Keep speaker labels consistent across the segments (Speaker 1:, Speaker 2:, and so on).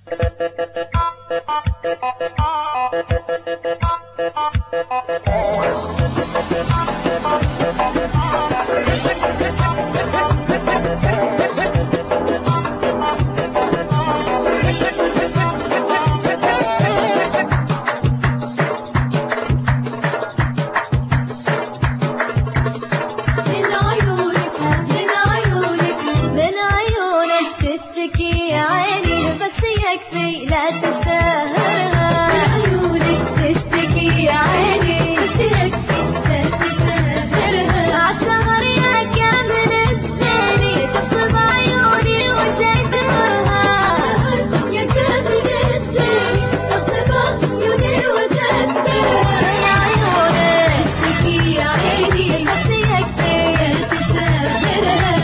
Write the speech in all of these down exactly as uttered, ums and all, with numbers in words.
Speaker 1: تشتكي يا عيني بس يكفي لا تسهرها. عيونك تشتكي يا عيني بس يكفي لا تسهرها. عالسهر يا كامل الزين تصب عيوني وتجهرها. عالسهر يا كامل الزين تصب عيوني وتجهرها. يا عيونك تشتكي يا عيني بس يكفي لا تسهرها.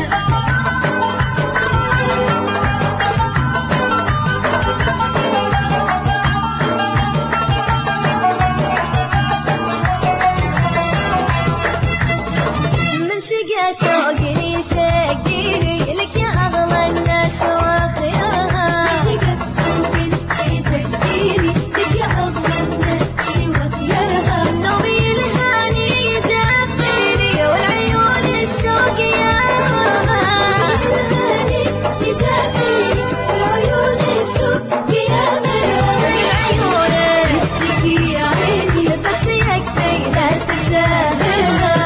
Speaker 1: شوقني شقيني لك يا أغلى الناس وخيرها. عشقك شوقني شقيني لك يا أغلى الناس وخيرها. نومي الهاني يجافيني والعيون الشوق يامرها. الهاني يجافيني والعيون الشوق يامرها. العيون تشتكي يا عيني بس يكفي لا تسهرها.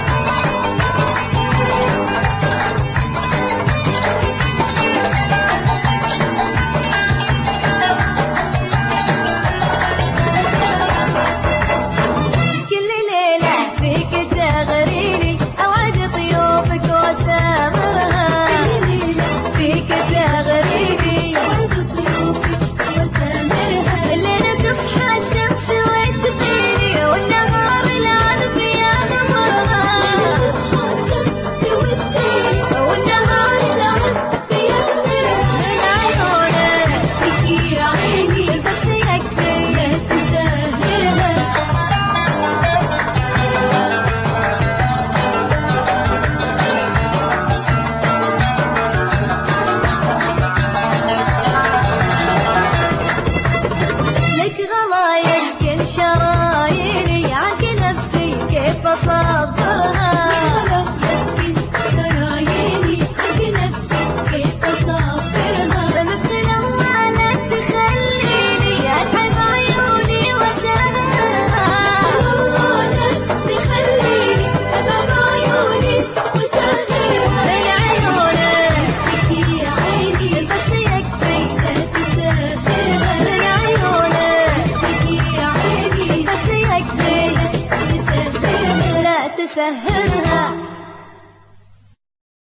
Speaker 1: شراييني عنك نفسي كيف أصبرها. مسكين شراييني عنك نفسي كيف أصبرها. مثل أولك تخليني أسحب عيوني وأسهرها. أولك تخليني أسحب عيوني وأسهرها. من عيونك تشتكي يا عيني بس يكفي لا تسهرها. من عيونك تشتكي يا عيني بس يكفي لا تسهرها.